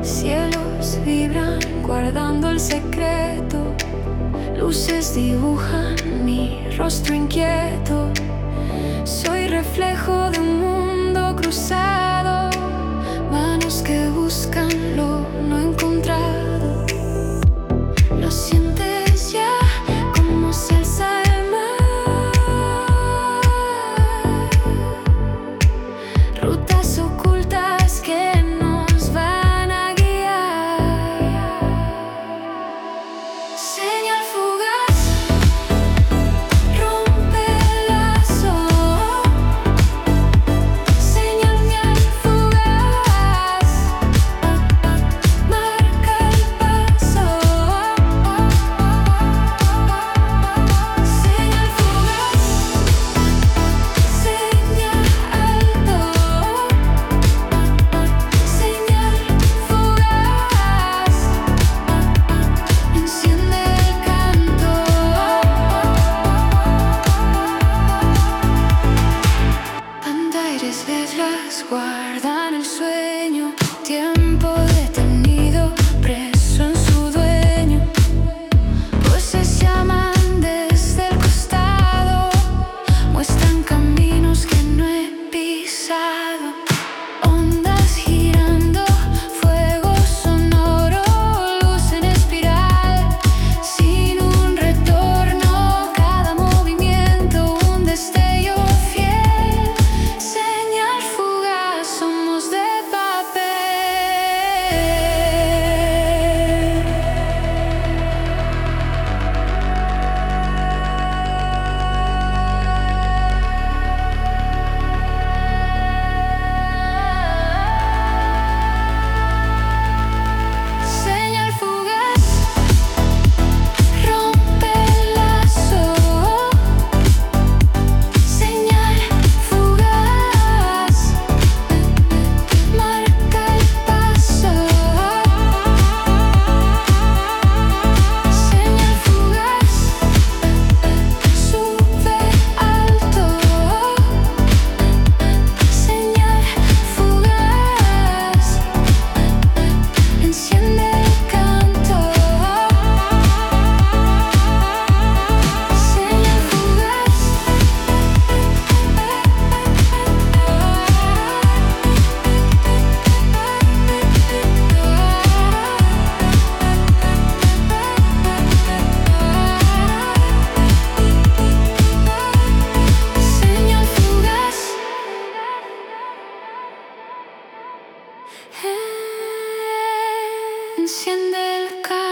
Cielos vibran guardando el secreto, luces dibujan mi rostro inquieto. Soy reflejo de un mundo cruzado, manos que buscan lo no encontrado. Lo sientes ya como salsa de mar, rutas ocultas que nos van a guiar. Señal fugaz, rompe el lazo. Señal fugaz, marca el paso. Señal fugaz, señal alto. Señal fugaz, enciende el canto. Pantaires letras guardan el sueño, tiempo detenido, preso en su dueño. Voces llaman desde el costado, muestran caminos que no he pisado. Ondas girando, fuego sonoro, luz en espiral, sin un retorno. Cada movimiento un destello fiel. Señal fugaz, somos de Señal fugaz, rompe el lazo. Señal fugaz, marca el paso. Señal fugaz, sube alto. Señal fugaz, enciende el canto. Señal fugaz, señal fugaz, enciende el canto.